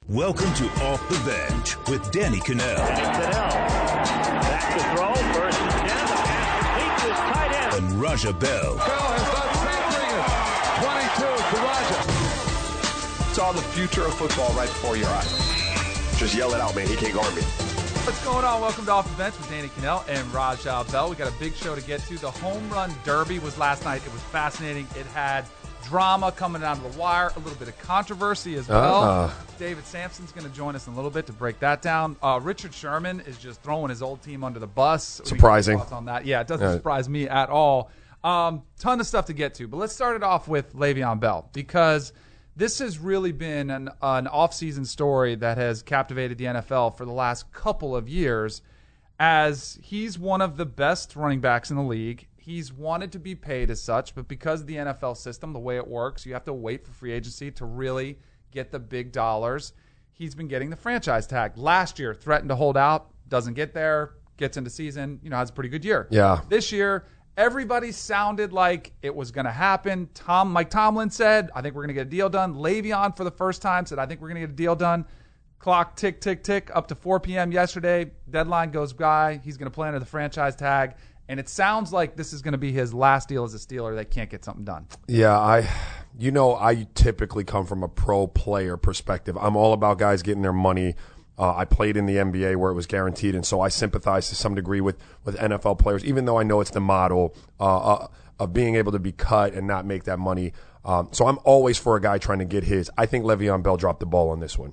Welcome to Off the Bench with Danny Cannell. Back to throw, first and 10, the pass complete to his tight end. And Raja Bell. Bell has done 22 to Raja. It's all the future of football right before your eyes. Just yell it out, man. He can't guard me. What's going on? Welcome to Off the Bench with Danny Cannell and Raja Bell. We got a big show to get to. The Home Run Derby was last night. It was fascinating. It had drama coming down to the wire, a little bit of controversy as well. David Sampson's going to join us in a little bit to break that down. Richard Sherman is just throwing his old team under the bus. Surprising. On that? Yeah, it doesn't surprise me at all. Ton of stuff to get to, but let's start it off with Le'Veon Bell, because this has really been an off-season story that has captivated the NFL for the last couple of years, as he's one of the best running backs in the league. He's wanted to be paid as such, but because of the NFL system, the way it works, you have to wait for free agency to really get the big dollars. He's been getting the franchise tag. Last year, threatened to hold out, doesn't get there, gets into season, has a pretty good year. Yeah. This year, everybody sounded like it was going to happen. Mike Tomlin said, I think we're going to get a deal done. Le'Veon, for the first time, said, I think we're going to get a deal done. Clock tick, tick, tick, up to 4 p.m. yesterday. Deadline goes by. He's going to play under the franchise tag. And it sounds like this is going to be his last deal as a Steeler. They can't get something done. Yeah, I typically come from a pro player perspective. I'm all about guys getting their money. I played in the NBA where it was guaranteed, and so I sympathize to some degree with NFL players, even though I know it's the model of being able to be cut and not make that money. So I'm always for a guy trying to get his. I think Le'Veon Bell dropped the ball on this one.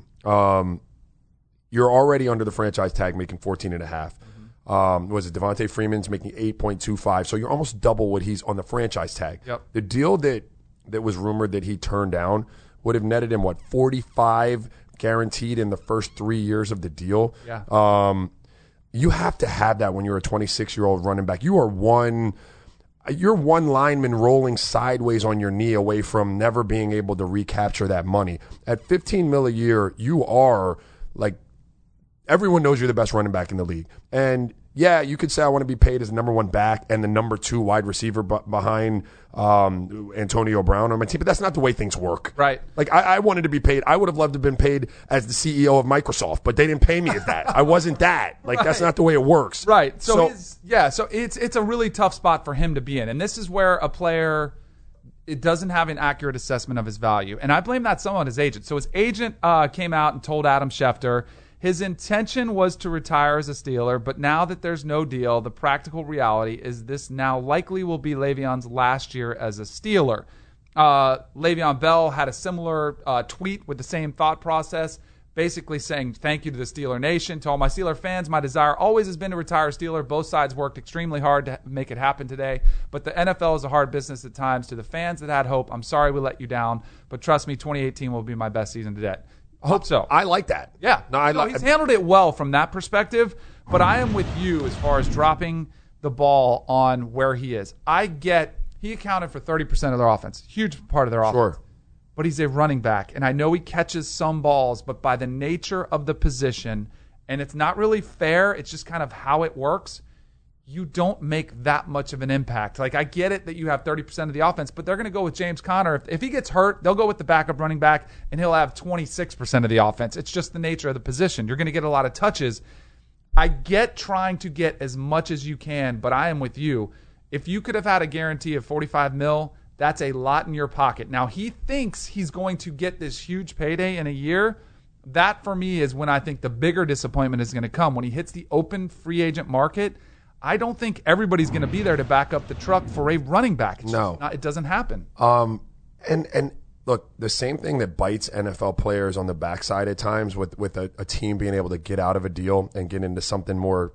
You're already under the franchise tag making $14.5. Was it Devontae Freeman's making $8.25? So you're almost double what he's on the franchise tag. Yep. The deal that was rumored that he turned down would have netted him, $45 guaranteed in the first 3 years of the deal. Yeah. You have to have that when you're a 26-year-old running back. You're one lineman rolling sideways on your knee away from never being able to recapture that money. At $15 million a year, you are like, everyone knows you're the best running back in the league. And yeah, you could say I want to be paid as the number one back and the number 2 wide receiver behind Antonio Brown on my team, but that's not the way things work. Right. Like I wanted to be paid. I would have loved to have been paid as the CEO of Microsoft, but they didn't pay me as that. I wasn't that. Like That's not the way it works. Right. So it's a really tough spot for him to be in. And this is where a player, it doesn't have an accurate assessment of his value. And I blame that some on his agent. So his agent came out and told Adam Schefter his intention was to retire as a Steeler, but now that there's no deal, the practical reality is this now likely will be Le'Veon's last year as a Steeler. Le'Veon Bell had a similar tweet with the same thought process, basically saying thank you to the Steeler Nation. To all my Steeler fans, my desire always has been to retire a Steeler. Both sides worked extremely hard to make it happen today, but the NFL is a hard business at times. To the fans that had hope, I'm sorry we let you down, but trust me, 2018 will be my best season to date. I hope so. I like that. Yeah. He's handled it well from that perspective, but I am with you as far as dropping the ball on where he is. I get he accounted for 30% of their offense, huge part of their offense. Sure. But he's a running back, and I know he catches some balls, but by the nature of the position, and it's not really fair, it's just kind of how it works, you don't make that much of an impact. Like, I get it that you have 30% of the offense, but they're going to go with James Conner. If he gets hurt, they'll go with the backup running back, and he'll have 26% of the offense. It's just the nature of the position. You're going to get a lot of touches. I get trying to get as much as you can, but I am with you. If you could have had a guarantee of $45 million, that's a lot in your pocket. Now, he thinks he's going to get this huge payday in a year. That, for me, is when I think the bigger disappointment is going to come. When he hits the open free agent market, I don't think everybody's going to be there to back up the truck for a running back. It doesn't happen. And look, the same thing that bites NFL players on the backside at times with a team being able to get out of a deal and get into something more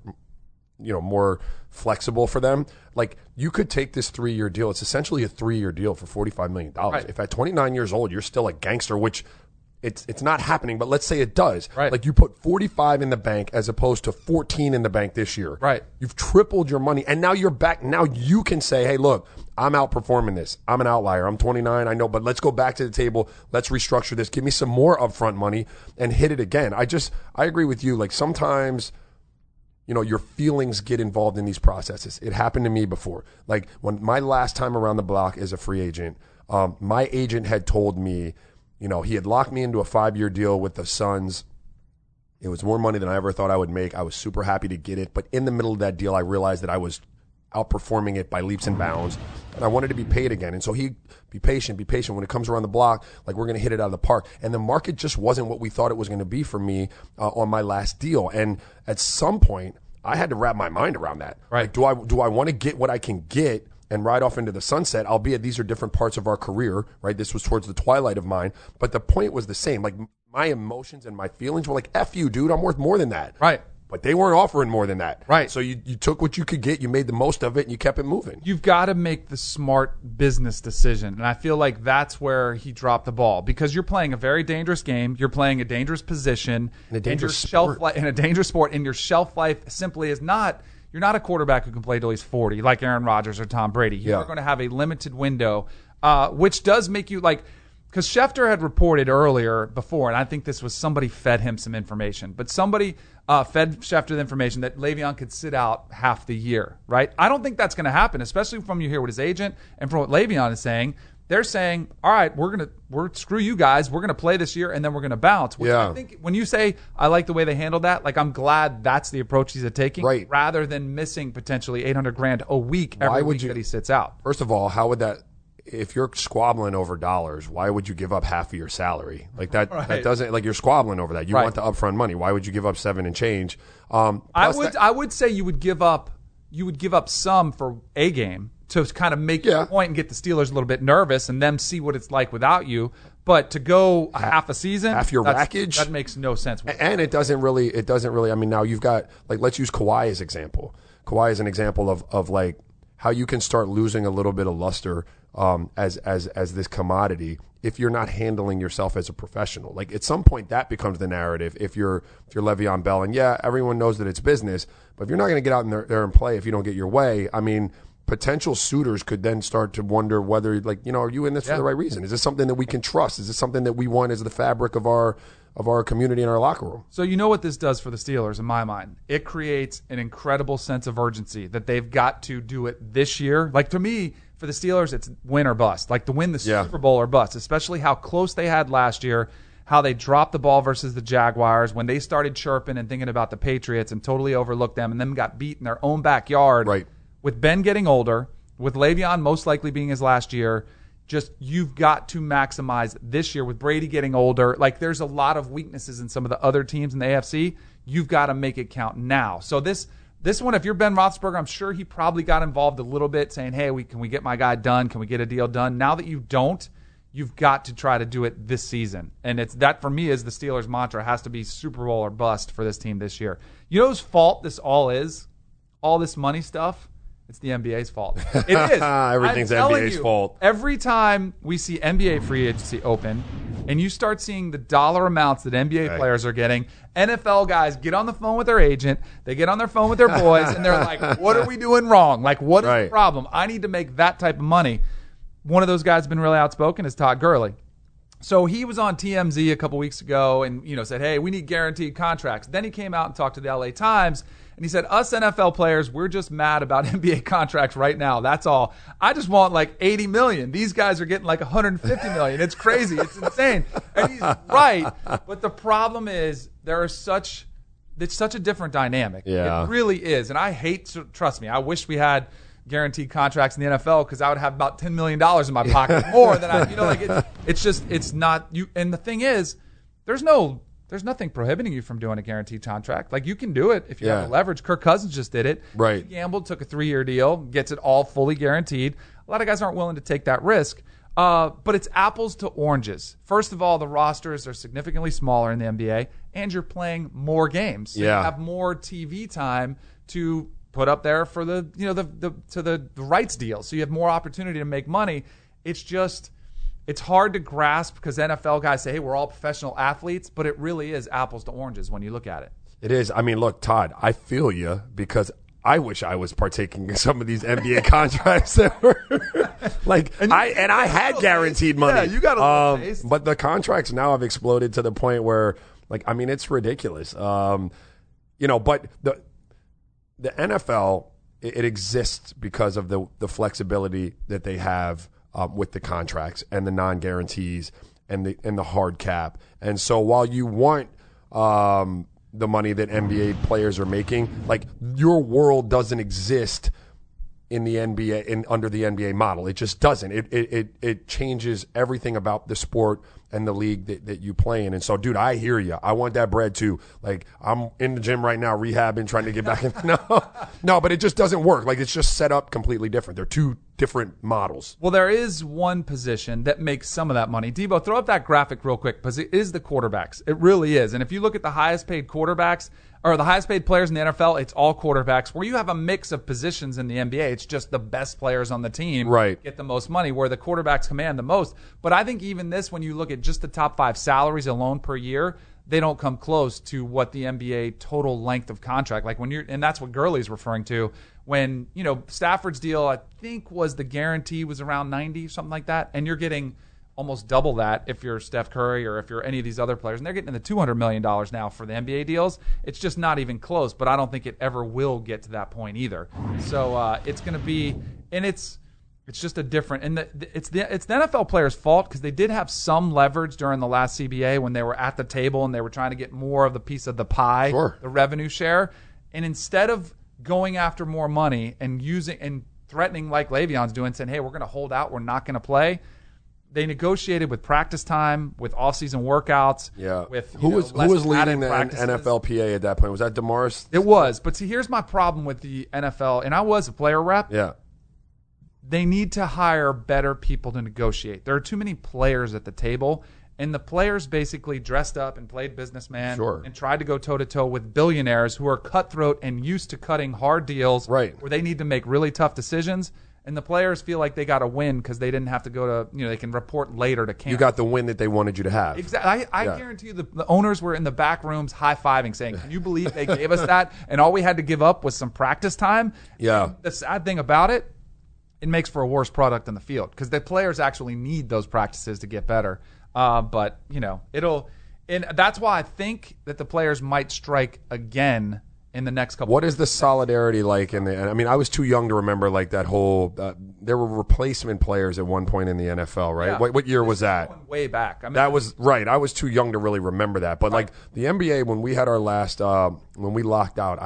flexible for them. Like, you could take this 3-year deal. It's essentially a 3-year deal for $45 million. Right. If at 29 years old, you're still a gangster, which it's not happening, but let's say it does. Right. Like, you put 45 in the bank as opposed to 14 in the bank this year. Right. You've tripled your money, and now you're back. Now you can say, hey, look, I'm outperforming this. I'm an outlier. I'm 29, I know, but let's go back to the table. Let's restructure this. Give me some more upfront money and hit it again. I agree with you. Like, sometimes, your feelings get involved in these processes. It happened to me before. Like, when my last time around the block as a free agent, my agent had told me, he had locked me into a 5-year deal with the Suns. It was more money than I ever thought I would make. I was super happy to get it. But in the middle of that deal, I realized that I was outperforming it by leaps and bounds. And I wanted to be paid again. And so he, be patient. When it comes around the block, like, we're going to hit it out of the park. And the market just wasn't what we thought it was going to be for me on my last deal. And at some point, I had to wrap my mind around that. Right. Like, do I want to get what I can get and ride off into the sunset, albeit these are different parts of our career, right? This was towards the twilight of mine. But the point was the same. Like, my emotions and my feelings were like, F you, dude, I'm worth more than that. Right. But they weren't offering more than that. Right. So you took what you could get, you made the most of it, and you kept it moving. You've got to make the smart business decision. And I feel like that's where he dropped the ball, because you're playing a very dangerous game. You're playing a dangerous position. In a dangerous sport. In a dangerous sport. And your shelf life simply is not – you're not a quarterback who can play till he's 40 like Aaron Rodgers or Tom Brady. You're going to have a limited window, which does make you like – because Schefter had reported earlier before, and I think this was somebody fed him some information, but somebody fed Schefter the information that Le'Veon could sit out half the year, right? I don't think that's going to happen, especially from you hear what his agent and from what Le'Veon is saying. They're saying, all right, we're screw you guys. We're going to play this year, and then we're going to bounce. Which I think when you say, I like the way they handled that, like, I'm glad that's the approach he's taking, right, rather than missing potentially $800,000 a week every week that he sits out. First of all, how would that... If you're squabbling over dollars, why would you give up half of your salary? Like, that that doesn't, like, you're squabbling over that. You want the upfront money. Why would you give up 7 and change? I would say you would give up some for a game to kind of make your point and get the Steelers a little bit nervous and them see what it's like without you. But to go half a season, half your package, that makes no sense. And it doesn't really. I mean, now you've got, like, let's use Kawhi as example. Kawhi is an example of like how you can start losing a little bit of luster as this commodity if you're not handling yourself as a professional. Like, at some point that becomes the narrative if you're Le'Veon Bell, and everyone knows that it's business, but if you're not going to get out in there and play if you don't get your way, I mean, potential suitors could then start to wonder whether, like, are you in this for the right reason? Is this something that we can trust? Is this something that we want as the fabric of our community and our locker room? So you know what this does for the Steelers, in my mind? It creates an incredible sense of urgency that they've got to do it this year. Like, to me, for the Steelers, it's win or bust. Like, to win the Super Bowl or bust, especially how close they had last year, how they dropped the ball versus the Jaguars when they started chirping and thinking about the Patriots and totally overlooked them and then got beat in their own backyard. Right. With Ben getting older, with Le'Veon most likely being his last year, just you've got to maximize this year with Brady getting older. Like, there's a lot of weaknesses in some of the other teams in the AFC. You've got to make it count now. So this one, if you're Ben Roethlisberger, I'm sure he probably got involved a little bit saying, hey, can we get my guy done? Can we get a deal done? Now that you don't, you've got to try to do it this season. And it's that, for me, is the Steelers' mantra. It has to be Super Bowl or bust for this team this year. You know whose fault this all is? All this money stuff? It's the NBA's fault. It is. Everything's NBA's fault. Every time we see NBA free agency open and you start seeing the dollar amounts that NBA players are getting, NFL guys get on the phone with their agent, they get on their phone with their boys, and they're like, what are we doing wrong? Like, what is the problem? I need to make that type of money. One of those guys has been really outspoken is Todd Gurley. So he was on TMZ a couple weeks ago and, said, hey, we need guaranteed contracts. Then he came out and talked to the LA Times, and he said, us NFL players, we're just mad about NBA contracts right now. That's all. I just want like $80 million. These guys are getting like $150 million. It's crazy. It's insane. And he's right. But the problem is it's such a different dynamic. Yeah. It really is. And I hate, trust me, I wish we had guaranteed contracts in the NFL because I would have about $10 million in my pocket more than it's not you. And the thing is, there's nothing prohibiting you from doing a guaranteed contract. Like, you can do it if you have the leverage. Kirk Cousins just did it. Right. He gambled, took a 3-year deal, gets it all fully guaranteed. A lot of guys aren't willing to take that risk. But it's apples to oranges. First of all, the rosters are significantly smaller in the NBA, and you're playing more games. So you have more TV time to put up there for the rights deal. So you have more opportunity to make money. It's hard to grasp because NFL guys say, hey, we're all professional athletes, but it really is apples to oranges when you look at it. It is. I mean, look, Todd, I feel you because I wish I was partaking in some of these NBA contracts that were like, I had guaranteed money. Yeah, you got a little taste. But the contracts now have exploded to the point where, like, I mean, it's ridiculous. But the NFL, it exists because of the flexibility that they have with the contracts and the non-guarantees and the hard cap. And so while you want the money that NBA players are making, like, your world doesn't exist in the NBA, under the NBA model. It just doesn't. It changes everything about the sport and the league that you play in. And so, dude, I hear you. I want that bread too. Like, I'm in the gym right now, rehabbing, trying to get back in. No, but it just doesn't work. Like, it's just set up completely different. They're two different models. Well, there is one position that makes some of that money. Debo, throw up that graphic real quick, because it is the quarterbacks. It really is. And if you look at the highest paid quarterbacks, or the highest paid players in the NFL, it's all quarterbacks. Where you have a mix of positions in the NBA, it's just the best players on the team get the most money, where the quarterbacks command the most. But I think even this, when you look at just the top 5 salaries alone per year, they don't come close to what the NBA total length of contract. Like, when and that's what Gurley's referring to. When, Stafford's deal, I think, was the guarantee was around 90, something like that, and you're getting almost double that if you're Steph Curry or if you're any of these other players. And they're getting in the $200 million now for the NBA deals. It's just not even close, but I don't think it ever will get to that point either. So it's going to be, and it's just a different, and it's the NFL players' fault, because they did have some leverage during the last CBA when they were at the table and they were trying to get more of the piece of the pie, the revenue share. And instead of going after more money and using and threatening like Le'Veon's doing, saying, hey, we're going to hold out, we're not going to play, they negotiated with practice time, with off-season workouts. Yeah. With who was leading the NFLPA at that point? Was that DeMaris? It was. But see, here's my problem with the NFL, and I was a player rep. Yeah. They need to hire better people to negotiate. There are too many players at the table, and the players basically dressed up and played businessman and tried to go toe-to-toe with billionaires who are cutthroat and used to cutting hard deals where they need to make really tough decisions. And the players feel like they got a win because they didn't have to go to, they can report later to camp. You got the win that they wanted you to have. Exactly. I guarantee you the owners were in the back rooms high-fiving, saying, can you believe they gave us that? And all we had to give up was some practice time. Yeah. And the sad thing about it makes for a worse product in the field, because the players actually need those practices to get better. But, and that's why I think that the players might strike again in the next couple. What is the solidarity like in the? I mean, I was too young to remember like that whole. There were replacement players at one point in the NFL, right? Yeah. What year was that? Going way back. I mean, that was right. I was too young to really remember that. But like the NBA, when we had our last, when we locked out,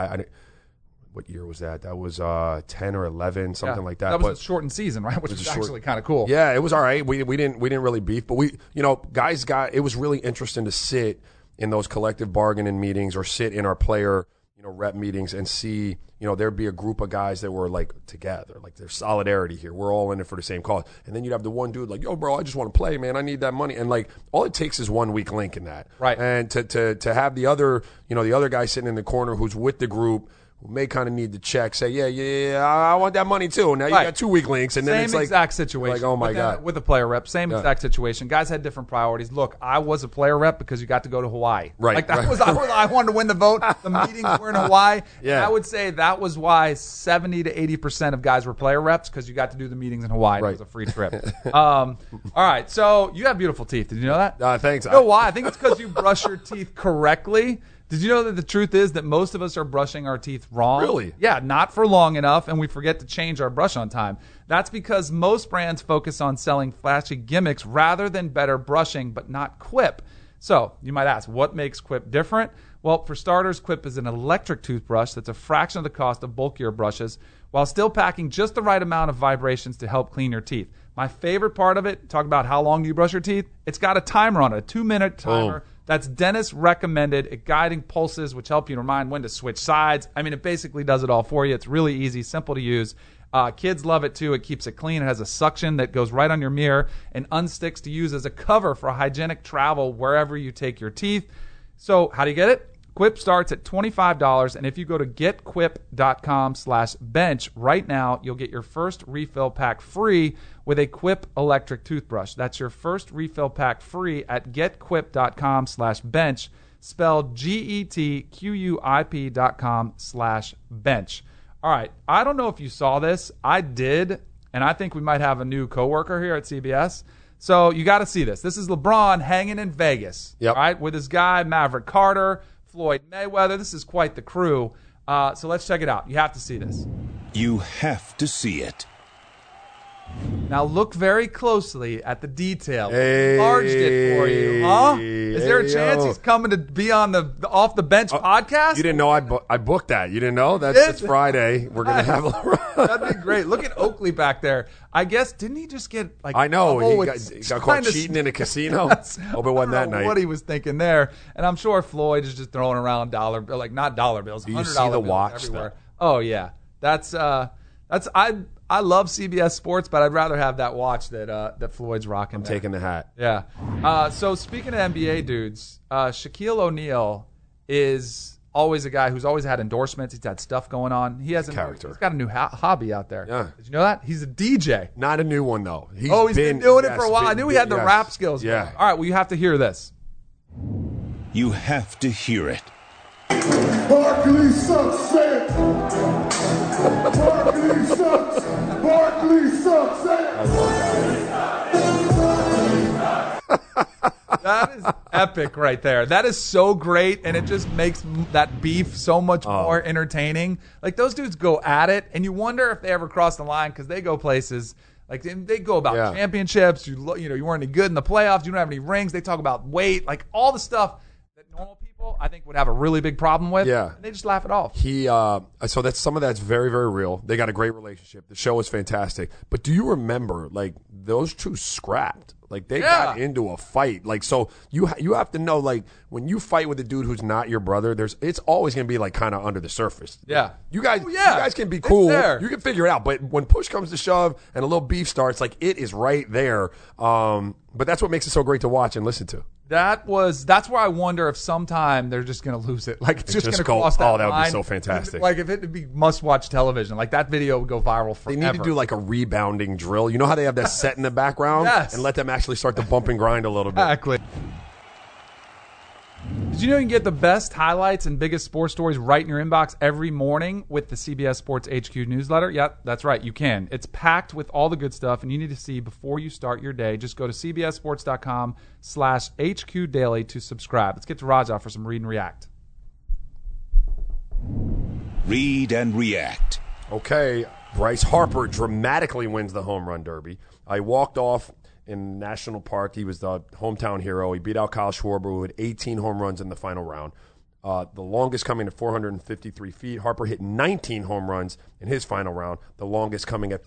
what year was that? That was 10 or 11, something like that. That was a shortened season, right? Which was actually kind of cool. Yeah, it was all right. We didn't really beef, but guys it was really interesting to sit in those collective bargaining meetings or sit in our player rep meetings and see, there'd be a group of guys that were like together, like there's solidarity here. We're all in it for the same cause. And then you'd have the one dude like, yo, bro, I just want to play, man. I need that money. And like, all it takes is one weak link in that. Right. And to have the other, the other guy sitting in the corner who's with the group, who may kind of need the check, say, yeah, I want that money too. Now you got 2 weak links, and then same it's like exact situation. Like, oh my god, with a player rep, same exact situation. Guys had different priorities. Look, I was a player rep because you got to go to Hawaii. Right. Like that was I wanted to win the vote. The meetings were in Hawaii. Yeah. And I would say that was why 70 to 80% of guys were player reps, because you got to do the meetings in Hawaii. Right. It was a free trip. All right. So you have beautiful teeth. Did you know that? Thanks. You know why? I think it's because you brush your teeth correctly. Did you know that the truth is that most of us are brushing our teeth wrong? Really? Yeah, not for long enough, and we forget to change our brush on time. That's because most brands focus on selling flashy gimmicks rather than better brushing, but not Quip. So you might ask, what makes Quip different? Well, for starters, Quip is an electric toothbrush that's a fraction of the cost of bulkier brushes, while still packing just the right amount of vibrations to help clean your teeth. My favorite part of it, talk about how long do you brush your teeth, it's got a timer on it, a 2-minute timer. Oh. That's dentist recommended. It guiding pulses, which help you remind when to switch sides. I mean, it basically does it all for you. It's really easy, simple to use. Kids love it too. It keeps it clean. It has a suction that goes right on your mirror and unsticks to use as a cover for hygienic travel wherever you take your teeth. So how do you get it? Quip starts at $25, and if you go to getquip.com/bench right now, you'll get your first refill pack free with a Quip electric toothbrush. That's your first refill pack free at getquip.com/bench, spelled getquip.com/bench. All right, I don't know if you saw this. I did, and I think we might have a new coworker here at CBS. So you got to see this. This is LeBron hanging in Vegas, all right, with his guy Maverick Carter, Floyd Mayweather. This is quite the crew. So let's check it out. You have to see this. You have to see it. Now look very closely at the detail. Hey, Enlarged it for you, huh? Is there a chance he's coming to be on the Off the Bench podcast? You didn't know I booked that. You didn't know? That's Friday. We're going to have That'd be great. Look at Oakley back there. I guess, didn't he just get like I know. He got caught kinda cheating in a casino. Hope it wasn't that night. What he was thinking there. And I'm sure Floyd is just throwing around not dollar bills, $100 Do you see the bills watch, everywhere. though? Oh, yeah. That's I love CBS Sports, but I'd rather have that watch that Floyd's rocking. I'm taking the hat. Yeah. So speaking of NBA dudes, Shaquille O'Neal is always a guy who's always had endorsements. He's had stuff going on. He has character. He's got a new hobby out there. Yeah. Did you know that? He's a DJ. Not a new one, though. He's been doing it for a while. I knew he had the rap skills. Yeah. All right, well, you have to hear this. You have to hear it. Barkley sucks, say it. Barkley sucks. Barkley sucks, say it. That is epic right there. That is so great, and it just makes that beef so much more entertaining. Like, those dudes go at it, and you wonder if they ever cross the line because they go places. Like, they go about championships. You weren't any good in the playoffs. You don't have any rings. They talk about weight. Like, all the stuff that normal people, I think, would have a really big problem with. Yeah. And they just laugh it off. So that's some of that's very, very real. They got a great relationship. The show is fantastic. But do you remember, like, those two scrapped? Like, they got into a fight. Like, so you have to know, like, when you fight with a dude who's not your brother, it's always going to be, like, kind of under the surface. Yeah. You guys can be cool. You can figure it out. But when push comes to shove and a little beef starts, like, it is right there. But that's what makes it so great to watch and listen to. That's where I wonder if sometime they're just going to lose it. Like, it's just going to go, cross that line. that would be so fantastic. Like, if it would be must-watch television, like, that video would go viral forever. They need to do, like, a rebounding drill. You know how they have that set in the background? Yes. And let them actually start to bump and grind a little bit. Exactly. Did you know you can get the best highlights and biggest sports stories right in your inbox every morning with the CBS Sports HQ newsletter? Yep, that's right. You can. It's packed with all the good stuff, and you need to see before you start your day. Just go to cbssports.com/HQ Daily to subscribe. Let's get to Raja for some Read and React. Read and React. Okay, Bryce Harper dramatically wins the home run derby. I walked off in National Park. He was the hometown hero. He beat out Kyle Schwarber, who had 18 home runs in the final round. The longest coming at 453 feet. Harper hit 19 home runs in his final round, the longest coming at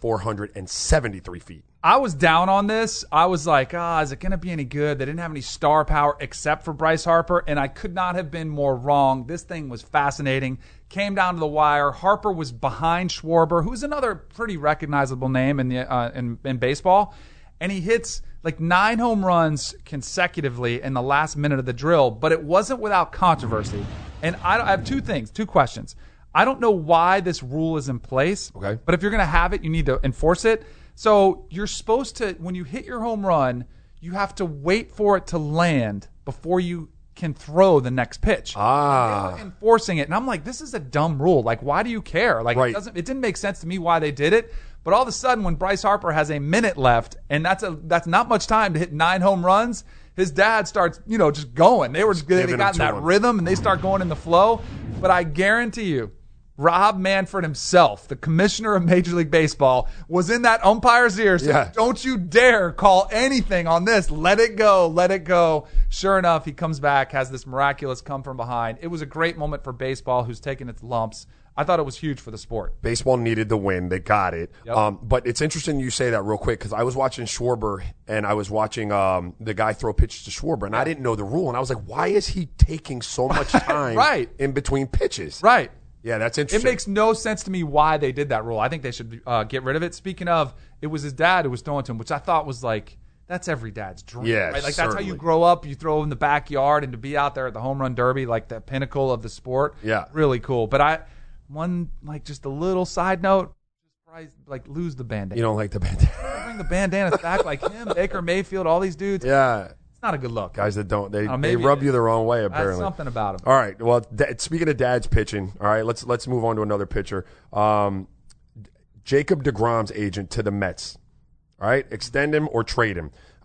473 feet. I was down on this. I was like, is it going to be any good? They didn't have any star power except for Bryce Harper, and I could not have been more wrong. This thing was fascinating. Came down to the wire. Harper was behind Schwarber, who's another pretty recognizable name in baseball. And he hits like 9 home runs consecutively in the last minute of the drill, but it wasn't without controversy. And I have two questions. I don't know why this rule is in place, okay, but if you're going to have it, you need to enforce it. So you're supposed to, when you hit your home run, you have to wait for it to land before you can throw the next pitch. They were enforcing it, and I'm like, this is a dumb rule. Like, why do you care? Like, right. It didn't make sense to me why they did it. But all of a sudden, when Bryce Harper has a minute left, and that's not much time to hit 9 home runs, his dad starts, just going. They got in that rhythm, and they start going in the flow. But I guarantee you, Rob Manfred himself, the commissioner of Major League Baseball, was in that umpire's ear saying, don't you dare call anything on this. Let it go. Let it go. Sure enough, he comes back, has this miraculous come from behind. It was a great moment for baseball, who's taken its lumps. I thought it was huge for the sport. Baseball needed the win. They got it. Yep. But it's interesting you say that real quick, because I was watching Schwarber, and I was watching the guy throw pitches to Schwarber, and I didn't know the rule. And I was like, why is he taking so much time in between pitches? Right. Yeah, that's interesting. It makes no sense to me why they did that rule. I think they should get rid of it. Speaking of, it was his dad who was throwing to him, which I thought was like, that's every dad's dream. Yeah, right? Like, that's how you grow up. You throw in the backyard, and to be out there at the home run derby, like the pinnacle of the sport. Yeah. Really cool. But just a little side note, lose the bandana. You don't like the bandana? Bring the bandanas back like him, Baker Mayfield, all these dudes. Yeah. It's not a good look. Guys that don't, they rub you the wrong way, apparently. That's something about him. All right. Well, speaking of dads pitching, all right, let's move on to another pitcher. Jacob deGrom's agent to the Mets. All right, extend him or trade him.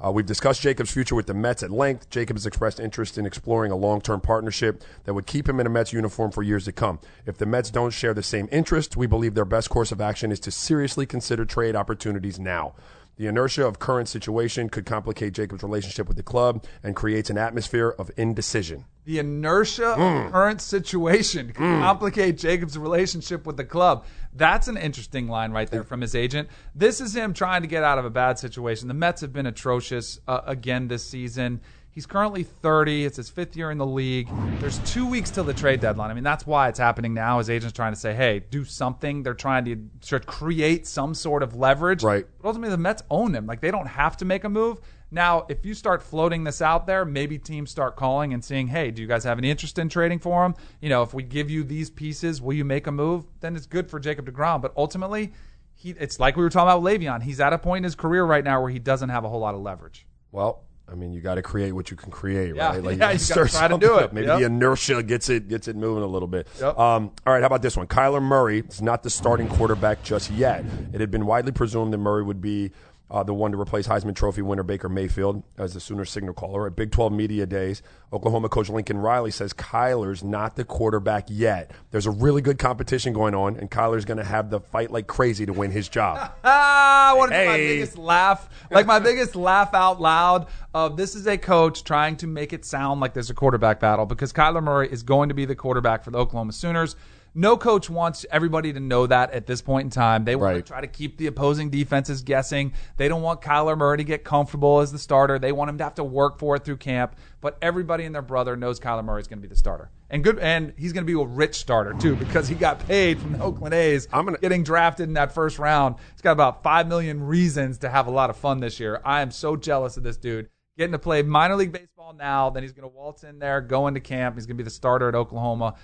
We've discussed Jacobs' future with the Mets at length. Jacobs expressed interest in exploring a long-term partnership that would keep him in a Mets uniform for years to come. If the Mets don't share the same interest, we believe their best course of action is to seriously consider trade opportunities now. The inertia of current situation could complicate Jacobs' relationship with the club and creates an atmosphere of indecision. The inertia of current situation can complicate Jacobs' relationship with the club. That's an interesting line right there from his agent. This is him trying to get out of a bad situation. The Mets have been atrocious again this season. He's currently 30. It's his 5th year in the league. There's 2 weeks till the trade deadline. I mean, that's why it's happening now. His agent's trying to say, hey, do something. They're trying to create some sort of leverage. Right. But ultimately, the Mets own him. Like, they don't have to make a move. Now, if you start floating this out there, maybe teams start calling and saying, hey, do you guys have any interest in trading for him? You know, if we give you these pieces, will you make a move? Then it's good for Jacob deGrom. But ultimately, it's like we were talking about with Le'Veon. He's at a point in his career right now where he doesn't have a whole lot of leverage. Well, I mean, you got to create what you can create, Yeah, right? Like, yeah, you got to try to do it. Maybe the inertia gets it moving a little bit. Yep. All right, how about this one? Kyler Murray is not the starting quarterback just yet. It had been widely presumed that Murray would be the one to replace Heisman Trophy winner Baker Mayfield as the Sooners signal caller. At Big 12 Media Days, Oklahoma coach Lincoln Riley says Kyler's not the quarterback yet. There's a really good competition going on, and Kyler's going to have to fight like crazy to win his job. I want to do my biggest laugh, like my biggest laugh out loud. This is a coach trying to make it sound like there's a quarterback battle because Kyler Murray is going to be the quarterback for the Oklahoma Sooners. No coach wants everybody to know that at this point in time. They want to try to keep the opposing defenses guessing. They don't want Kyler Murray to get comfortable as the starter. They want him to have to work for it through camp. But everybody and their brother knows Kyler Murray is going to be the starter. And he's going to be a rich starter, too, because he got paid from the Oakland A's getting drafted in that first round. He's got about 5 million reasons to have a lot of fun this year. I am so jealous of this dude. Getting to play minor league baseball now, then he's going to waltz in there, go into camp. He's going to be the starter at Oklahoma.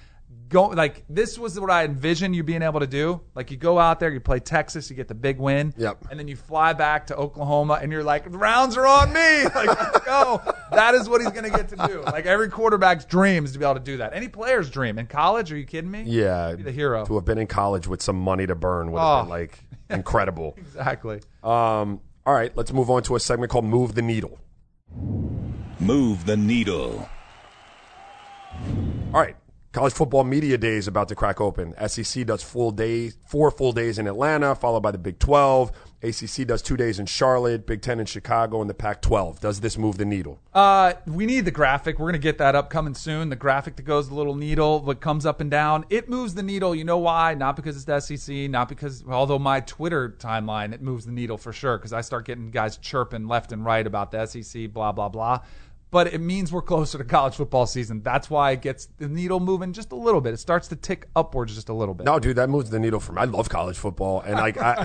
This was what I envisioned you being able to do. Like, you go out there, you play Texas, you get the big win, and then you fly back to Oklahoma, and you're like, the rounds are on me. Like, let's go. That is what he's going to get to do. Like, every quarterback's dream is to be able to do that. Any player's dream. In college, are you kidding me? Yeah. Be the hero. To have been in college with some money to burn would have been, like, incredible. Exactly. All right, let's move on to a segment called Move the Needle. Move the needle. All right. College football media days about to crack open. SEC does 4 full days in Atlanta, followed by the Big 12. ACC does 2 days in Charlotte, Big 10 in Chicago, and the Pac-12. Does this move the needle? We need the graphic. We're going to get that up coming soon. The graphic that goes the little needle, what comes up and down. It moves the needle. You know why? Not because it's the SEC, not because, although my Twitter timeline, it moves the needle for sure, because I start getting guys chirping left and right about the SEC, blah, blah, blah. But it means we're closer to college football season. That's why it gets the needle moving just a little bit. It starts to tick upwards just a little bit. No, dude, that moves the needle for me. I love college football, and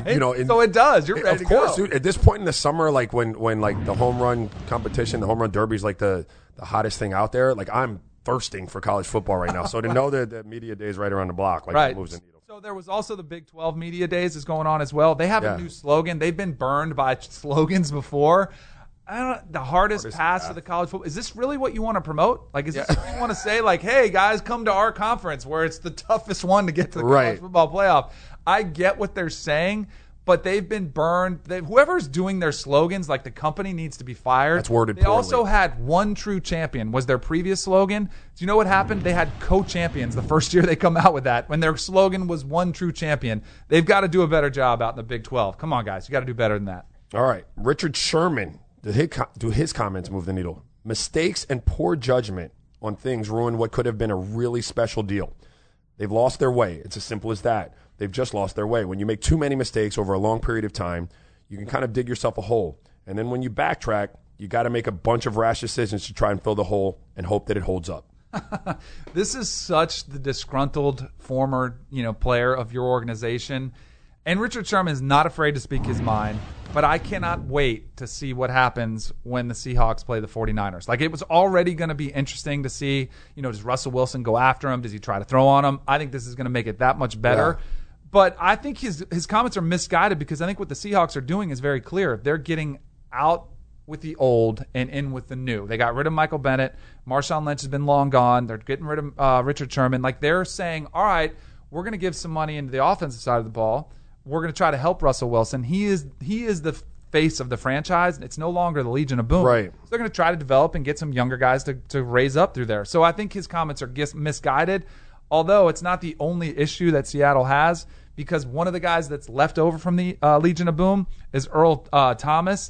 so it does. You're ready to go. Of course, dude. At this point in the summer, like when like the home run competition, the home run derby is like the hottest thing out there. Like, I'm thirsting for college football right now. So to know that the media day is right around the block, like, it moves the needle. So there was also the Big 12 media days is going on as well. They have a new slogan. They've been burned by slogans before. I don't know, the hardest pass to the college football. Is this really what you want to promote? Like, is this what you want to say? Like, hey, guys, come to our conference where it's the toughest one to get to the college football playoff. I get what they're saying, but they've been burned. Whoever's doing their slogans, like, the company needs to be fired. That's worded poorly. They also had one true champion was their previous slogan. Do you know what happened? They had co-champions the first year they come out with that when their slogan was one true champion. They've got to do a better job out in the Big 12. Come on, guys. You got to do better than that. All right. Richard Sherman. Do his comments move the needle? Mistakes and poor judgment on things ruin what could have been a really special deal. They've lost their way. It's as simple as that. They've just lost their way. When you make too many mistakes over a long period of time, you can kind of dig yourself a hole. And then when you backtrack, you got to make a bunch of rash decisions to try and fill the hole and hope that it holds up. This is such the disgruntled former, player of your organization. And Richard Sherman is not afraid to speak his mind, but I cannot wait to see what happens when the Seahawks play the 49ers. Like, it was already going to be interesting to see, does Russell Wilson go after him? Does he try to throw on him? I think this is going to make it that much better. Yeah. But I think his comments are misguided because I think what the Seahawks are doing is very clear. They're getting out with the old and in with the new. They got rid of Michael Bennett. Marshawn Lynch has been long gone. They're getting rid of Richard Sherman. Like, they're saying, all right, we're going to give some money into the offensive side of the ball. We're going to try to help Russell Wilson. He is the face of the franchise. It's no longer the Legion of Boom. Right. So they're going to try to develop and get some younger guys to raise up through there. So I think his comments are misguided, although it's not the only issue that Seattle has, because one of the guys that's left over from the Legion of Boom is Earl Thomas.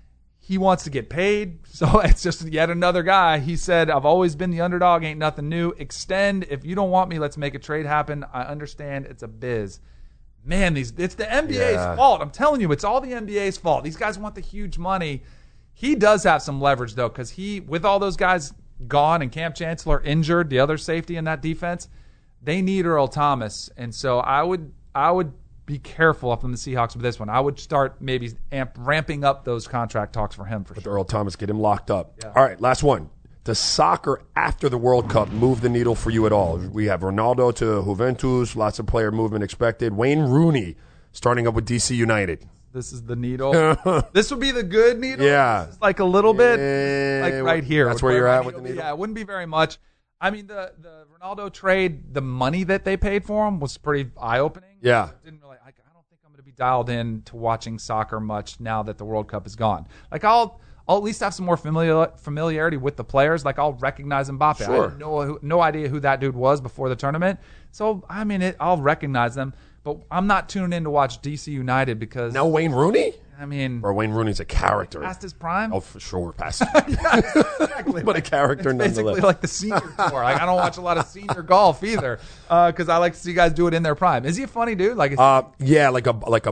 He wants to get paid, so it's just yet another guy. He said, I've always been the underdog, ain't nothing new. Extend. If you don't want me, let's make a trade happen. I understand it's a biz. Man, it's the NBA's fault. I'm telling you, it's all the NBA's fault. These guys want the huge money. He does have some leverage, though, because with all those guys gone and Cam Chancellor injured, the other safety in that defense, they need Earl Thomas. And so I would be careful up in the Seahawks with this one. I would start maybe ramping up those contract talks for him for With sure. Earl Thomas, get him locked up. Yeah. All right, last one. Does soccer after the World Cup move the needle for you at all? We have Ronaldo to Juventus, lots of player movement expected. Wayne Rooney starting up with DC United. This is the needle. This would be the good needle. Yeah. This is like a little bit, like right here. That's where you're at with the needle? Yeah, it wouldn't be very much. I mean, the Ronaldo trade, the money that they paid for him was pretty eye-opening. Yeah. I don't think I'm going to be dialed in to watching soccer much now that the World Cup is gone. Like, I'll at least have some more familiarity with the players. Like, I'll recognize Mbappe. Sure. I had no idea who that dude was before the tournament. So, I mean, I'll recognize them. But I'm not tuning in to watch DC United because... No Wayne Rooney? I mean... Or Wayne Rooney's a character. Past his prime? Oh, for sure. Past Exactly. But a character it's nonetheless. basically like the senior tour. Like, I don't watch a lot of senior golf either because I like to see guys do it in their prime. Is he a funny dude? Like, yeah, like a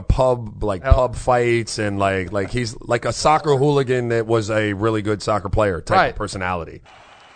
pub fights and like he's like a soccer hooligan that was a really good soccer player type of personality.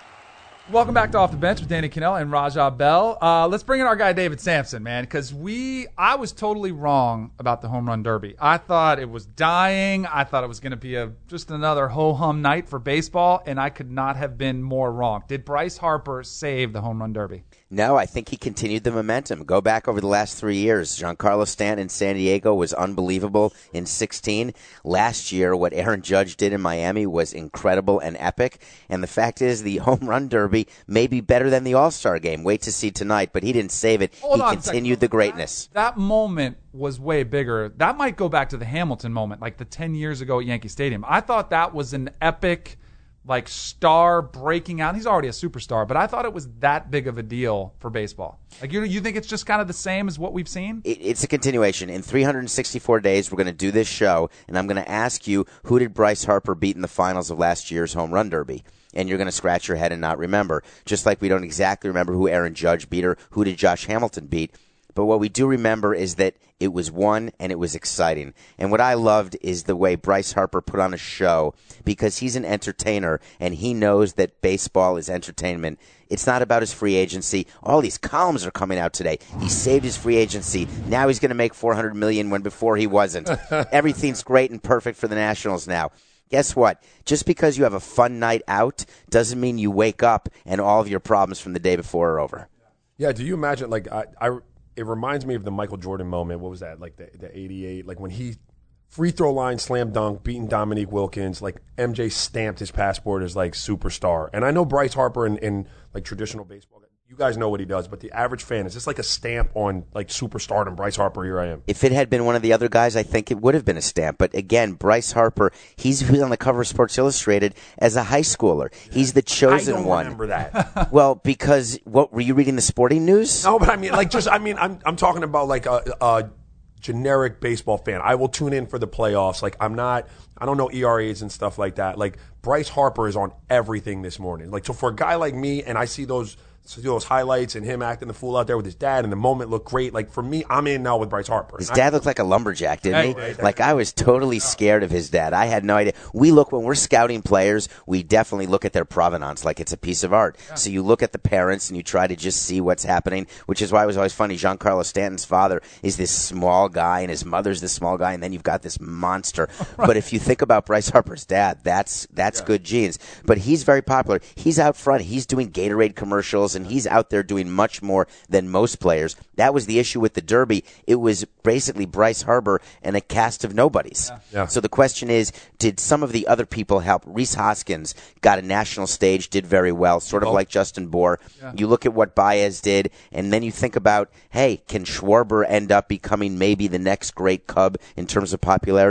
Welcome back to Off the Bench with Danny Cannell and Raja Bell. Let's bring in our guy David Sampson, man, because I was totally wrong about the home run derby. I thought it was dying. I thought it was going to be just another ho-hum night for baseball, and I could not have been more wrong. Did Bryce Harper save the home run derby? No, I think he continued the momentum. Go back over the last 3 years. Giancarlo Stanton in San Diego was unbelievable in 16. Last year, what Aaron Judge did in Miami was incredible and epic. And the fact is, the home run derby may be better than the All-Star game. Wait to see tonight, but he didn't save it. He continued the greatness. That moment was way bigger. That might go back to the Hamilton moment, like the 10 years ago at Yankee Stadium. I thought that was an epic, like, star breaking out. He's already a superstar, but I thought it was that big of a deal for baseball. Like, you think it's just kind of the same as what we've seen? It's a continuation. In 364 days, we're going to do this show, and I'm going to ask you, who did Bryce Harper beat in the finals of last year's home run derby? And you're going to scratch your head and not remember. Just like we don't exactly remember who Aaron Judge beat or who did Josh Hamilton beat. But what we do remember is that it was won and it was exciting. And what I loved is the way Bryce Harper put on a show, because he's an entertainer and he knows that baseball is entertainment. It's not about his free agency. All these columns are coming out today. He saved his free agency. Now he's going to make $400 million when before he wasn't. Everything's great and perfect for the Nationals now. Guess what? Just because you have a fun night out doesn't mean you wake up and all of your problems from the day before are over. Yeah, do you imagine, like, it reminds me of the Michael Jordan moment. What was that? Like the 88, like when he free throw line slam dunk, beating Dominique Wilkins, like MJ stamped his passport as like superstar. And I know Bryce Harper in like traditional baseball, you guys know what he does, but the average fan is just like a stamp on like superstardom. Bryce Harper, here I am. If it had been one of the other guys, I think it would have been a stamp. But again, Bryce Harper, he's on the cover of Sports Illustrated as a high schooler. He's the chosen one. I don't remember that. Well, because what were you reading the sporting news? No, but I mean, like, I'm talking about like a generic baseball fan. I will tune in for the playoffs. Like, I don't know ERAs and stuff like that. Like, Bryce Harper is on everything this morning. Like, so for a guy like me, and I see those highlights and him acting the fool out there with his dad, and the moment looked great. Like, for me, I'm in now with Bryce Harper. His dad looked like a lumberjack, didn't he? Like, I was totally scared of his dad. I had no idea. When we're scouting players, we definitely look at their provenance like it's a piece of art. Yeah. So you look at the parents and you try to just see what's happening, which is why it was always funny. Giancarlo Stanton's father is this small guy and his mother's this small guy, and then you've got this monster. Right. But if you think about Bryce Harper's dad, that's good genes. But he's very popular. He's out front. He's doing Gatorade commercials, and he's out there doing much more than most players. That was the issue with the Derby. It was basically Bryce Harper and a cast of nobodies. Yeah. So the question is, did some of the other people help? Rhys Hoskins got a national stage, did very well, sort of like Justin Bour. Yeah. You look at what Baez did, and then you think about, hey, can Schwarber end up becoming maybe the next great Cub in terms of popularity?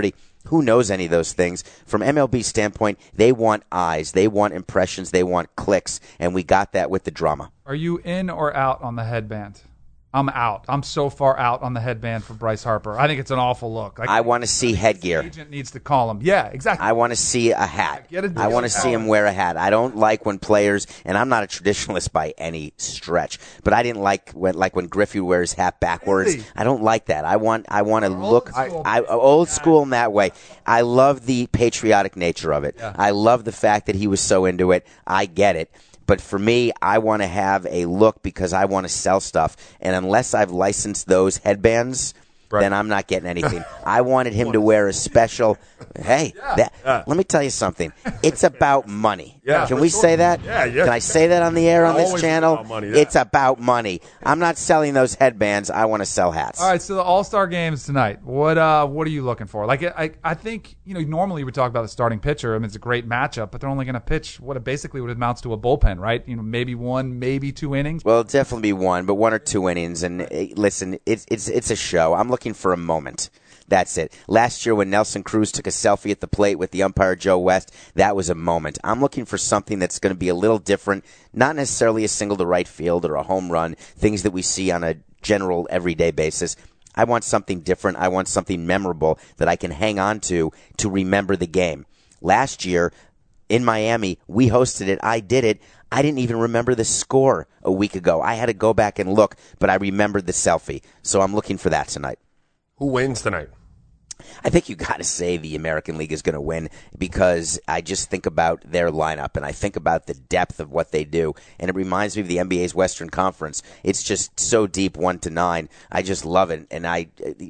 Who knows any of those things? From MLB standpoint, they want eyes, they want impressions, they want clicks, and we got that with the drama. Are you in or out on the headband? I'm out. I'm so far out on the headband for Bryce Harper. I think it's an awful look. I want to see headgear. The agent needs to call him. Yeah, exactly. I want to see a hat. I want to see him wear a hat. I don't like when players, and I'm not a traditionalist by any stretch, but I didn't like when Griffey would wear his hat backwards. Really? I don't like that. I want to look old school in that way. I love the patriotic nature of it. Yeah. I love the fact that he was so into it. I get it. But for me, I want to have a look because I want to sell stuff. And unless I've licensed those headbands, then I'm not getting anything. I wanted him to wear a special. Hey, let me tell you something. It's about money. Yeah, Can we say that? Yeah. Can I say that on the air on this Always channel? about money, yeah. It's about money. I'm not selling those headbands. I want to sell hats. All right, so the All-Star games tonight. What are you looking for? Like, I think, normally we talk about the starting pitcher. I mean, it's a great matchup, but they're only going to pitch what amounts to a bullpen, right? Maybe one, maybe 2 innings. Well, it'll definitely be one, but 1 or 2 innings. And listen, it's a show. I'm looking for a moment. That's it. Last year when Nelson Cruz took a selfie at the plate with the umpire Joe West, that was a moment. I'm looking for something that's going to be a little different, not necessarily a single to right field or a home run, things that we see on a general everyday basis. I want something different. I want something memorable that I can hang on to remember the game. Last year in Miami, we hosted it. I did it. I didn't even remember the score a week ago. I had to go back and look, but I remembered the selfie. So I'm looking for that tonight. Who wins tonight? I think you got to say the American League is going to win because I just think about their lineup and I think about the depth of what they do. And it reminds me of the NBA's Western Conference. It's just so deep, 1 to 9. I just love it. And I'm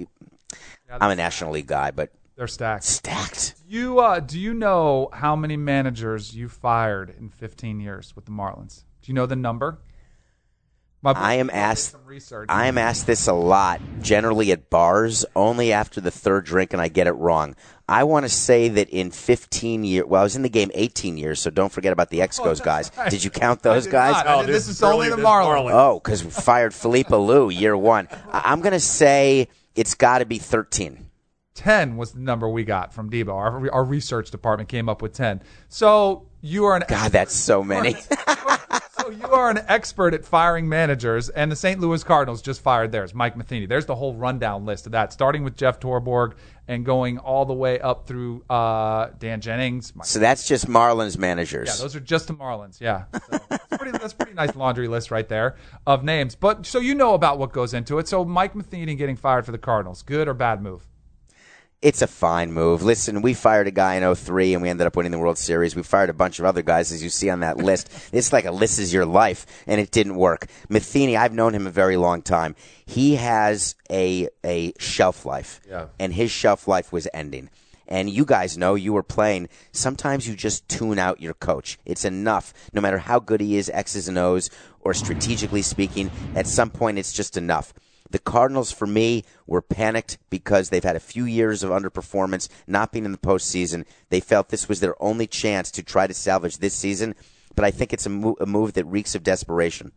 a National League guy, but They're stacked. Stacked. Do you know how many managers you fired in 15 years with the Marlins? Do you know the number? I am asked this a lot, generally at bars, only after the third drink, and I get it wrong. I want to say that in 15 years, well, I was in the game 18 years, so don't forget about the Expos guys. Right. Did you count those guys? No, this is only the Marlins. Oh, because we fired Felipe Alou year one. I'm going to say it's got to be 13. 10 was the number we got from Debo. Our research department came up with 10. So you are God, that's so many. So you are an expert at firing managers, and the St. Louis Cardinals just fired theirs, Mike Matheny. There's the whole rundown list of that, starting with Jeff Torborg and going all the way up through Dan Jennings. So that's just Marlins managers. Yeah, those are just the Marlins. Yeah, so that's a pretty nice laundry list right there of names. But so you know about what goes into it. So Mike Matheny getting fired for the Cardinals, good or bad move? It's a fine move. Listen, we fired a guy in 2003, and we ended up winning the World Series. We fired a bunch of other guys, as you see on that list. It's like a list is your life, and it didn't work. Matheny, I've known him a very long time. He has a shelf life, and his shelf life was ending. And you guys know, you were playing, sometimes you just tune out your coach. It's enough. No matter how good he is, X's and O's, or strategically speaking, at some point it's just enough. The Cardinals, for me, were panicked because they've had a few years of underperformance, not being in the postseason. They felt this was their only chance to try to salvage this season, but I think it's a move that reeks of desperation.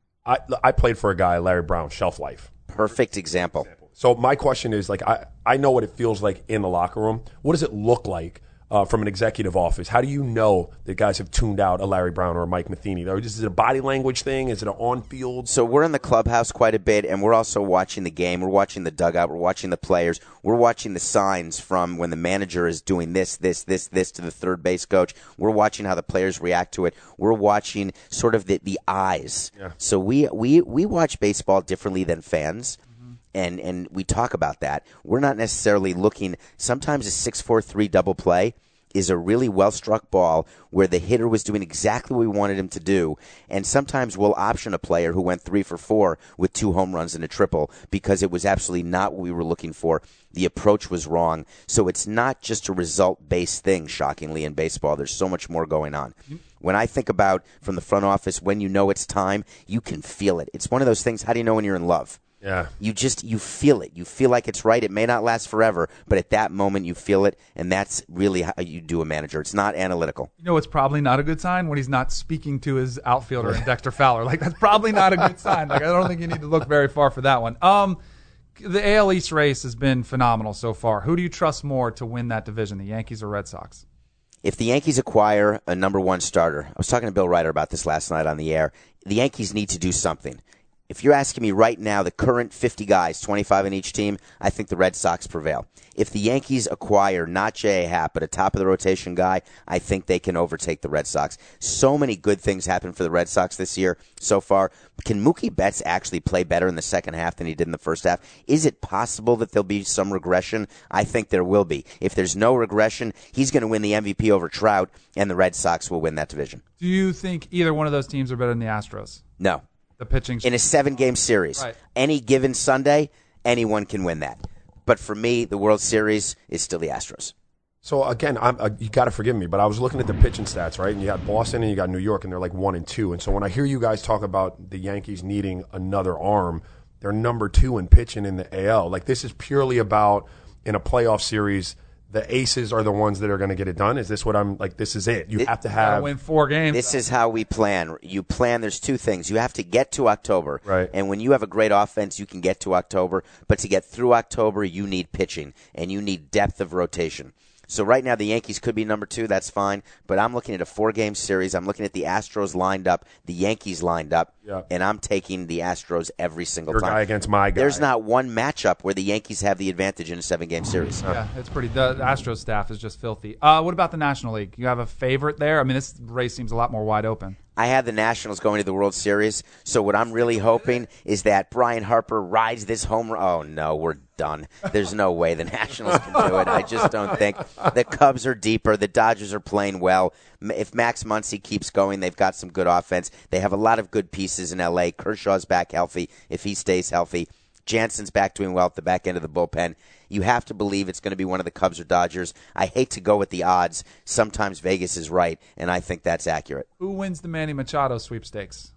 I played for a guy, Larry Brown, shelf life. Perfect example. So my question is, like, I know what it feels like in the locker room. What does it look like from an executive office? How do you know that guys have tuned out a Larry Brown or a Mike Matheny? Is it a body language thing? Is it an on-field? So we're in the clubhouse quite a bit, and we're also watching the game. We're watching the dugout. We're watching the players. We're watching the signs from when the manager is doing this to the third base coach. We're watching how the players react to it. We're watching sort of the eyes. Yeah. So we watch baseball differently than fans. And we talk about that. We're not necessarily looking. Sometimes a 6-4-3 double play is a really well-struck ball where the hitter was doing exactly what we wanted him to do. And sometimes we'll option a player who went 3 for 4 with 2 home runs and a triple because it was absolutely not what we were looking for. The approach was wrong. So it's not just a result-based thing, shockingly, in baseball. There's so much more going on. When I think about from the front office, when you know it's time, you can feel it. It's one of those things, how do you know when you're in love? Yeah. You feel it. You feel like it's right. It may not last forever, but at that moment you feel it, and that's really how you do a manager. It's not analytical. You know, it's probably not a good sign when he's not speaking to his outfielder, Dexter Fowler. Like, that's probably not a good sign. Like, I don't think you need to look very far for that one. the AL East race has been phenomenal so far. Who do you trust more to win that division, the Yankees or Red Sox? If the Yankees acquire a number one starter, I was talking to Bill Ryder about this last night on the air, the Yankees need to do something. If you're asking me right now, the current 50 guys, 25 in each team, I think the Red Sox prevail. If the Yankees acquire not J.A. Happ, but a top-of-the-rotation guy, I think they can overtake the Red Sox. So many good things happen for the Red Sox this year so far. Can Mookie Betts actually play better in the second half than he did in the first half? Is it possible that there'll be some regression? I think there will be. If there's no regression, he's going to win the MVP over Trout, and the Red Sox will win that division. Do you think either one of those teams are better than the Astros? No. The pitching in a 7-game series. Right. Any given Sunday, anyone can win that. But for me, the World Series is still the Astros. So again, you got to forgive me, but I was looking at the pitching stats, right? And you got Boston and you got New York, and they're like 1 and 2. And so when I hear you guys talk about the Yankees needing another arm, they're number 2 in pitching in the AL. Like, this is purely about, in a playoff series, the aces are the ones that are going to get it done. Is this what I'm like? This is it. You have to have win 4 games. This is how we plan. You plan. There's 2 things. You have to get to October, right? And when you have a great offense, you can get to October. But to get through October, you need pitching and you need depth of rotation. So right now, the Yankees could be number 2. That's fine. But I'm looking at a 4-game series. I'm looking at the Astros lined up, the Yankees lined up, and I'm taking the Astros every single time. Your guy against my guy. There's not one matchup where the Yankees have the advantage in a 7-game series. Yeah, it's pretty. The Astros staff is just filthy. What about the National League? You have a favorite there? I mean, this race seems a lot more wide open. I have the Nationals going to the World Series, so what I'm really hoping is that Brian Harper rides this home run. Oh, no, we're done. There's no way the Nationals can do it. I just don't think. The Cubs are deeper. The Dodgers are playing well. If Max Muncy keeps going, they've got some good offense. They have a lot of good pieces in L.A. Kershaw's back healthy if he stays healthy. Jansen's back doing well at the back end of the bullpen. You have to believe it's going to be one of the Cubs or Dodgers. I hate to go with the odds. Sometimes Vegas is right, and I think that's accurate. Who wins the Manny Machado sweepstakes?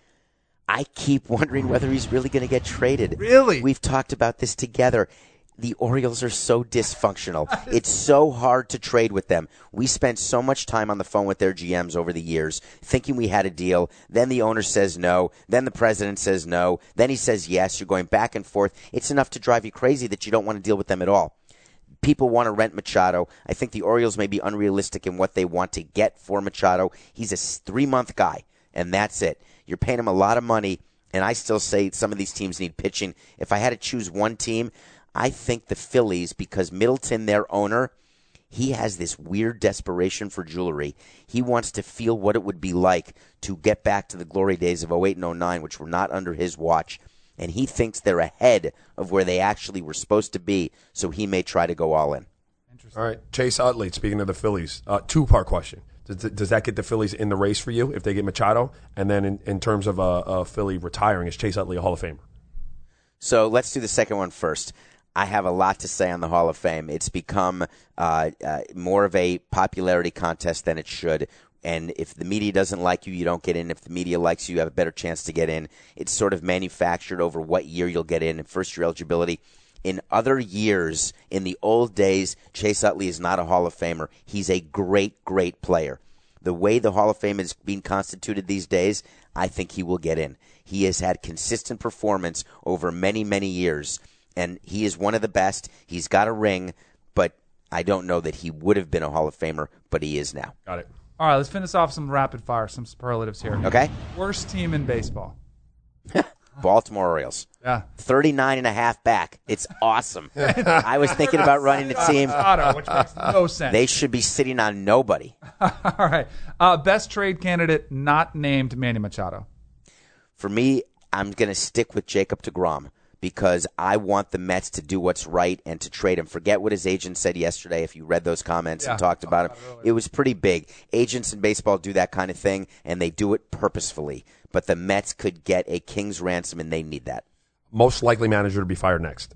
I keep wondering whether he's really going to get traded. Really? We've talked about this together. The Orioles are so dysfunctional. It's so hard to trade with them. We spent so much time on the phone with their GMs over the years thinking we had a deal. Then the owner says no. Then the president says no. Then he says yes. You're going back and forth. It's enough to drive you crazy that you don't want to deal with them at all. People want to rent Machado. I think the Orioles may be unrealistic in what they want to get for Machado. He's a 3-month guy, and that's it. You're paying him a lot of money, and I still say some of these teams need pitching. If I had to choose one team, I think the Phillies, because Middleton, their owner, he has this weird desperation for jewelry. He wants to feel what it would be like to get back to the glory days of 08 and 09, which were not under his watch. And he thinks they're ahead of where they actually were supposed to be, so he may try to go all in. All right, Chase Utley, speaking of the Phillies, 2-part question. Does that get the Phillies in the race for you if they get Machado? And then in terms of a Philly retiring, is Chase Utley a Hall of Famer? So let's do the second one first. I have a lot to say on the Hall of Fame. It's become more of a popularity contest than it should. And if the media doesn't like you, you don't get in. If the media likes you, you have a better chance to get in. It's sort of manufactured over what year you'll get in and first-year eligibility. In other years, in the old days, Chase Utley is not a Hall of Famer. He's a great, great player. The way the Hall of Fame is being constituted these days, I think he will get in. He has had consistent performance over many, many years. And he is one of the best. He's got a ring, but I don't know that he would have been a Hall of Famer, but he is now. Got it. All right, let's finish off some rapid fire, some superlatives here. Okay. Worst team in baseball. Baltimore Orioles. Yeah. 39.5 back. It's awesome. I was thinking about running the team. Which makes no sense. They should be sitting on nobody. All right. Best trade candidate not named Manny Machado. For me, I'm going to stick with Jacob deGrom, because I want the Mets to do what's right and to trade him. Forget what his agent said yesterday. If you read those comments and talked about him, it was pretty big. Agents in baseball do that kind of thing, and they do it purposefully. But the Mets could get a king's ransom, and they need that. Most likely manager to be fired next.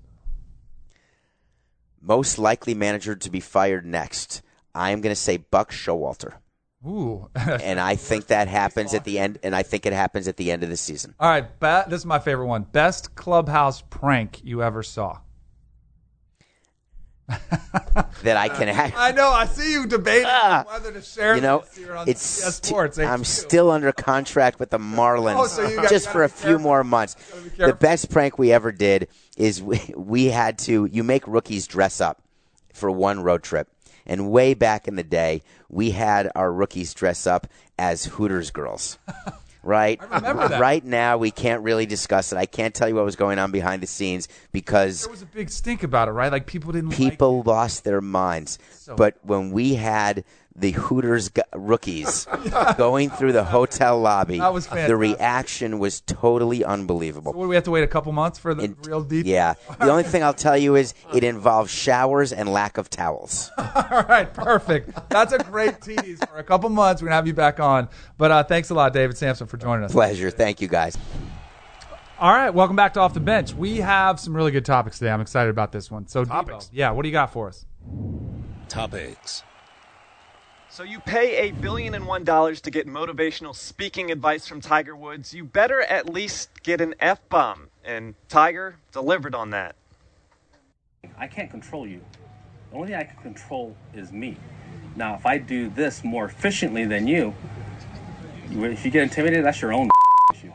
Most likely manager to be fired next. I am going to say Buck Showalter. Ooh. And I think that happens at the end, and I think it happens at the end of the season. All right, this is my favorite one. Best clubhouse prank you ever saw. that I can have. I know. I see you debating whether to share this here on it's CS Sports. I'm still under contract with the Marlins so you just for a few more months. The best prank we ever did is we had to. You make rookies dress up for one road trip. And way back in the day, we had our rookies dress up as Hooters girls. Right? I remember that. Right now, we can't really discuss it. I can't tell you what was going on behind the scenes because there was a big stink about it, right? Like people didn't people lost their minds. But when we had the Hooters rookies going through the hotel lobby, that was fantastic. The reaction was totally unbelievable. So what, do we have to wait a couple months for the real details? Yeah. The only thing I'll tell you is it involves showers and lack of towels. All right, perfect. That's a great tease. For a couple months, we're going to have you back on. But thanks a lot, David Sampson, for joining us. Pleasure. Thank you, guys. All right, welcome back to Off the Bench. We have some really good topics today. I'm excited about this one. So, topics. Yeah, what do you got for us? Topics. So you pay $1 billion to get motivational speaking advice from Tiger Woods. You better at least get an F-bomb. And Tiger delivered on that. I can't control you. The only thing I can control is me. Now, if I do this more efficiently than you, if you get intimidated, that's your own issue.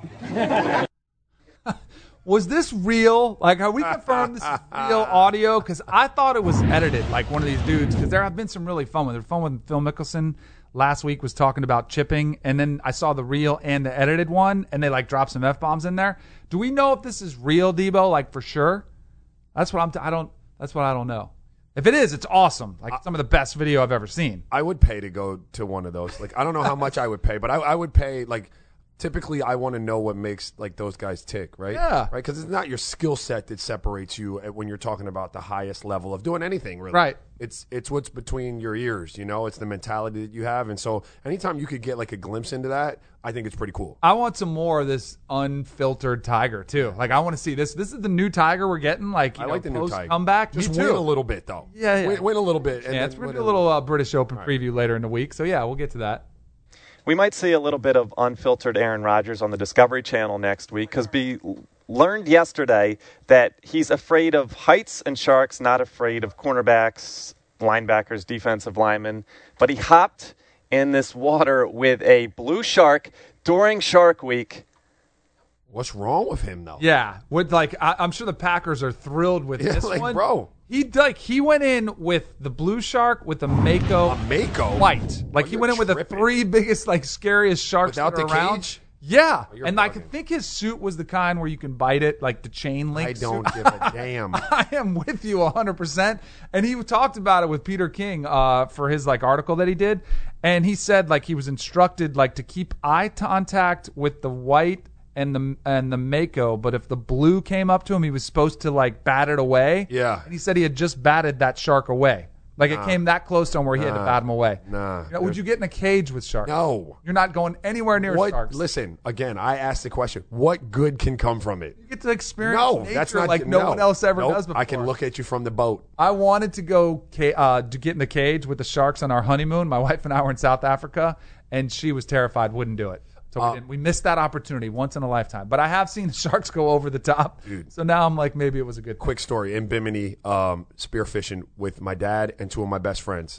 Was this real? Like, are we confirmed this is real audio? Because I thought it was edited, like one of these dudes. Because there have been some really fun ones. The fun with Phil Mickelson last week was talking about chipping, and then I saw the real and the edited one, and they like dropped some F-bombs in there. Do we know if this is real, Debo? Like for sure? That's what That's what I don't know. If it is, it's awesome. Like some of the best video I've ever seen. I would pay to go to one of those. Like I don't know how much I would pay, but I would pay like. Typically, I want to know what makes like those guys tick, right? Yeah. Right? Because it's not your skill set that separates you when you're talking about the highest level of doing anything, really. Right. It's what's between your ears, you know? It's the mentality that you have. And so anytime you could get like a glimpse into that, I think it's pretty cool. I want some more of this unfiltered Tiger, too. Like, I want to see this. This is the new Tiger we're getting, like, I like the new Tiger. Comeback. Just Me too. win a little bit, though. Yeah. Win a little bit. And yeah, it's going to be a little British Open preview later in the week. So, yeah, we'll get to that. We might see a little bit of unfiltered Aaron Rodgers on the Discovery Channel next week because we learned yesterday that he's afraid of heights and sharks, not afraid of cornerbacks, linebackers, defensive linemen. But he hopped in this water with a blue shark during Shark Week. What's wrong with him, though? Yeah. I'm sure the Packers are thrilled with this one. Bro. He went in with the blue shark with a Mako. White. Like he went in with the three biggest, like scariest sharks without that are the around. cage? Yeah. Oh, and I think his suit was the kind where you can bite it, like the chain link I don't suit. give a damn. I am with you 100%. And he talked about it with Peter King for his like article that he did. And he said like he was instructed like to keep eye contact with the white and the Mako, but if the blue came up to him, he was supposed to like bat it away. Yeah. And he said he had just batted that shark away. Like it came that close to him where he had to bat him away. Nah. You know, would you get in a cage with sharks? No. You're not going anywhere near sharks. Listen, again, I asked the question, what good can come from it? You get to experience nature that's not like no one else ever Nope, does before. I can look at you from the boat. I wanted to go to get in the cage with the sharks on our honeymoon. My wife and I were in South Africa, and she was terrified, wouldn't do it. So we missed that opportunity once in a lifetime. But I have seen the sharks go over the top. Dude. So now I'm like, maybe it was a good thing. Quick story. In Bimini, spearfishing with my dad and two of my best friends.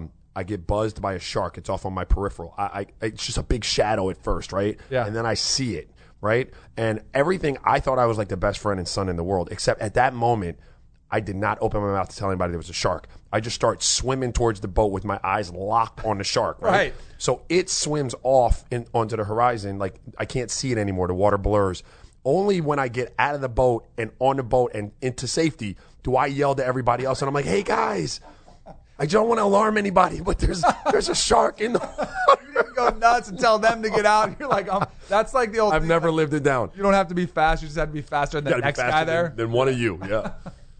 I get buzzed by a shark. It's off on my peripheral. It's just a big shadow at first, right? Yeah. And then I see it, right? And everything, I thought I was like the best friend and son in the world, except at that moment, I did not open my mouth to tell anybody there was a shark. I just start swimming towards the boat with my eyes locked on the shark. Right. So it swims off onto the horizon. Like I can't see it anymore. The water blurs. Only when I get out of the boat and on the boat and into safety do I yell to everybody else. And I'm like, hey, guys, I don't want to alarm anybody, but there's a shark in the water. You didn't go nuts and tell them to get out. You're like, that's like the old I've thing. never lived it down. You don't have to be fast. You just have to be faster than the next guy there. Than one of you, yeah.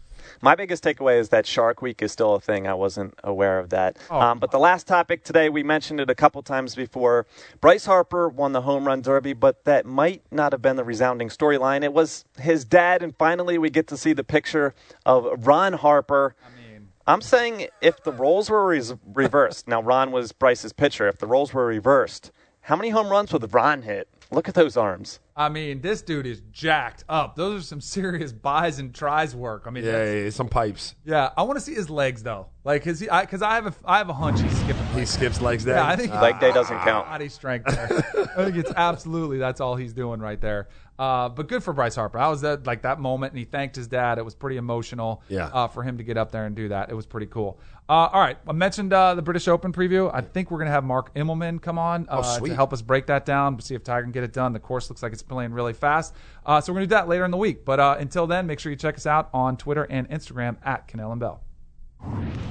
My biggest takeaway is that Shark Week is still a thing. I wasn't aware of that. But the last topic today, we mentioned it a couple times before. Bryce Harper won the Home Run Derby, but that might not have been the resounding storyline. It was his dad, and finally we get to see the picture of Ron Harper. I'm saying if the roles were reversed, now Ron was Bryce's pitcher, if the roles were reversed, how many home runs would Ron hit? Look at those arms. I mean, this dude is jacked up. Those are some serious buys and tries work. I mean, yeah, some pipes. Yeah, I want to see his legs though. Like, because I have a hunch he's skipping. He skips legs day. Yeah, I think leg day doesn't count. Body strength there. I think it's absolutely that's all he's doing right there. But good for Bryce Harper. I was at that moment, and he thanked his dad. It was pretty emotional. For him to get up there and do that. It was pretty cool. All right, I mentioned the British Open preview. I think we're gonna have Mark Immelman come on to help us break that down, see if Tiger can get it done. The course looks like it's playing really fast. So we're gonna do that later in the week. But until then, make sure you check us out on Twitter and Instagram at Cannell and Bell.